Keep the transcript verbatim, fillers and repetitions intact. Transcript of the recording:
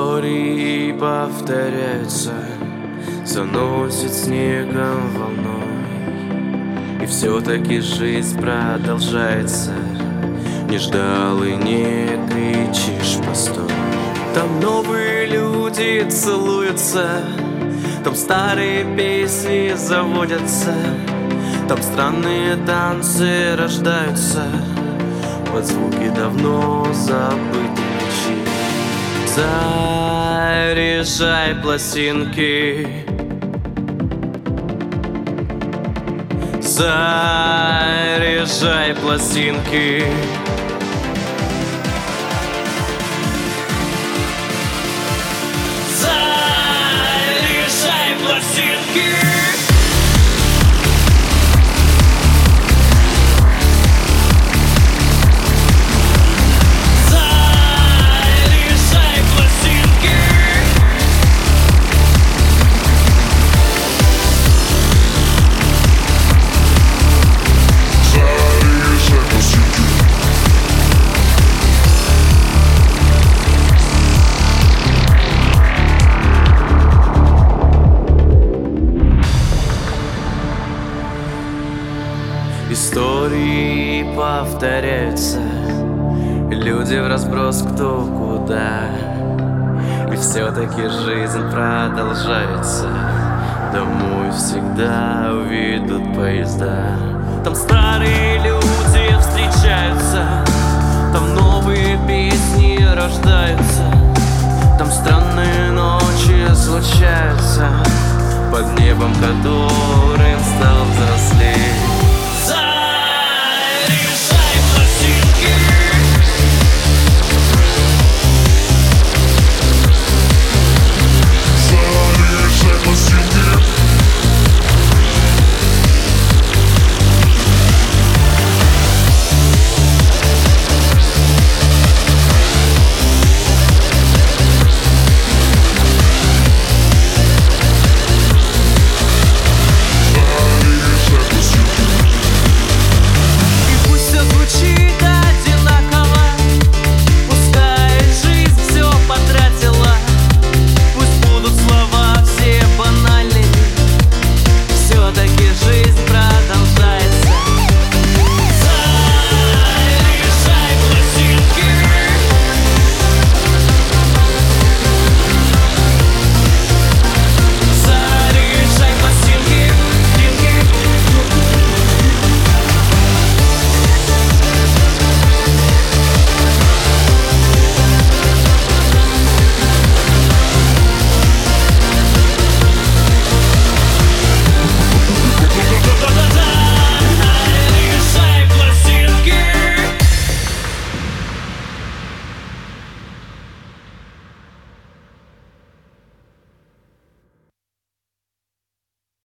Истории повторяются, заносит снегом волной, и все-таки жизнь продолжается. Не ждал и не кричишь, постой. Там новые люди целуются, там старые песни заводятся, там странные танцы рождаются под звуки давно забытых ночей. Заряжай пластинки, заряжай пластинки. Заряжай пластинки. Истории повторяются, люди вразброс кто куда, и все-таки жизнь продолжается. Домой всегда уведут поезда. Там старые люди встречаются, там новые песни рождаются, там странные ночи случаются под небом, которым стал взрослеть.